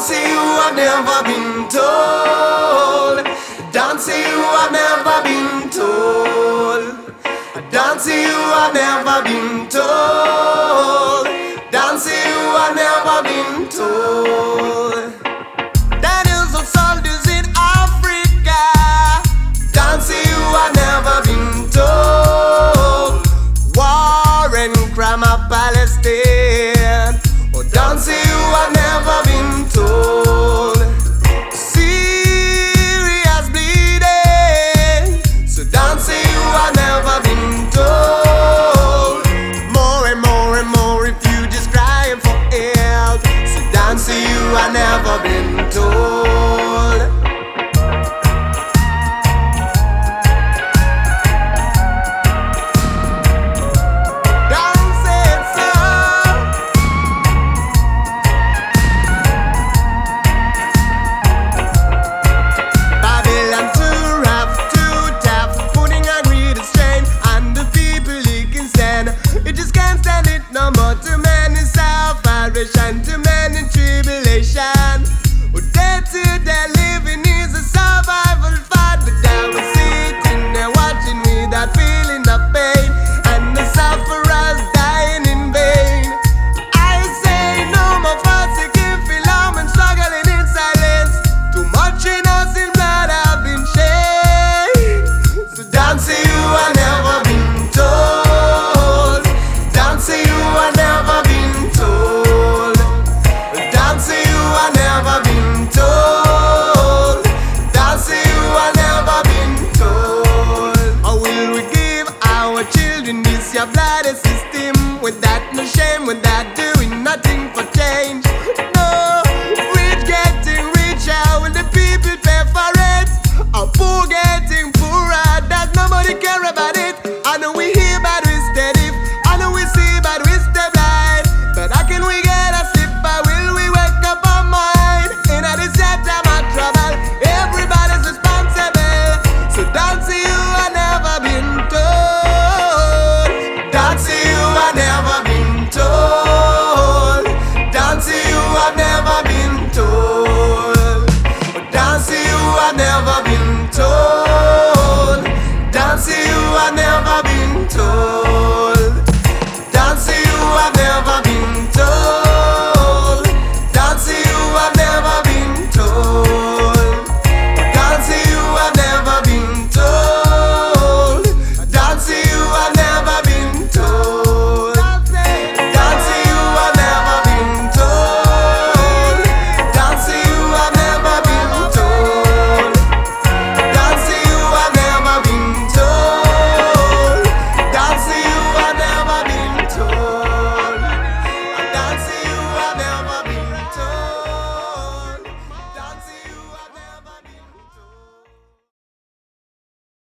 Dancing you have never been told. Dancing you have never been told. Dancing you have never been told. Dancing you have never been told. Daniels of soldiers in Africa. Dancing you have never been told. War and crime of Palestine. Oh, dancing you have never been told. Serious bleeding. So dancing you have never been told. More and more and more refugees crying for help. So dancing you have never been told. And to men in tribulation, day-to-day living is a survival fight. But I was sitting there watching without feeling the pain, and the sufferers dying in vain. I say no more fussing, film and struggling in silence. Too much innocent blood have been shed. So dancing you have never been told. Dancing you have never been told. This your bloody system, without no shame, without doing nothing for change.